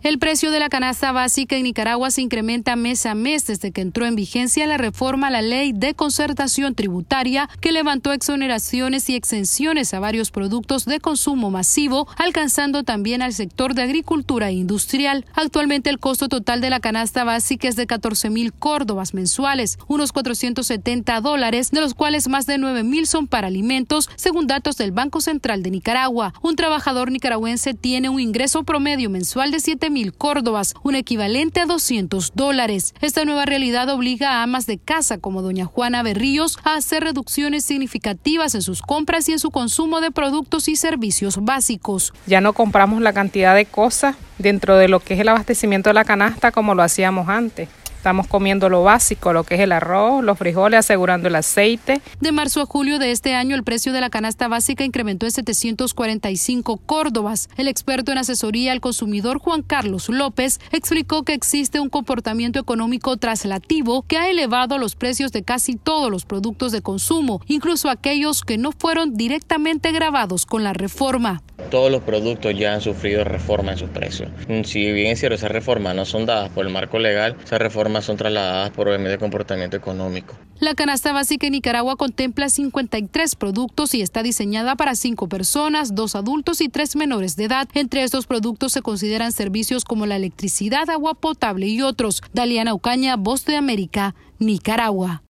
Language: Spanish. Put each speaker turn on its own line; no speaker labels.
El precio de la canasta básica en Nicaragua se incrementa mes a mes desde que entró en vigencia la reforma a la Ley de Concertación Tributaria, que levantó exoneraciones y exenciones a varios productos de consumo masivo, alcanzando también al sector de agricultura e industrial. Actualmente el costo total de la canasta básica es de 14,000 córdobas mensuales, unos $470, de los cuales más de 9,000 son para alimentos, según datos del Banco Central de Nicaragua. Un trabajador nicaragüense tiene un ingreso promedio mensual de 7,000 córdobas, un equivalente a $200. Esta nueva realidad obliga a amas de casa como doña Juana Berríos a hacer reducciones significativas en sus compras y en su consumo de productos y servicios básicos.
Ya no compramos la cantidad de cosas dentro de lo que es el abastecimiento de la canasta como lo hacíamos antes. Estamos comiendo lo básico, lo que es el arroz, los frijoles, asegurando el aceite.
De marzo a julio de este año, el precio de la canasta básica incrementó en 745 córdobas. El experto en asesoría al consumidor Juan Carlos López explicó que existe un comportamiento económico traslativo que ha elevado los precios de casi todos los productos de consumo, incluso aquellos que no fueron directamente gravados con la reforma.
Todos los productos ya han sufrido reforma en sus precios. Si bien es cierto, esas reformas no son dadas por el marco legal, esas reformas son trasladadas por el medio de comportamiento económico.
La canasta básica en Nicaragua contempla 53 productos y está diseñada para 5 personas, 2 adultos y 3 menores de edad. Entre estos productos se consideran servicios como la electricidad, agua potable y otros. Daliana Ucaña, Voz de América, Nicaragua.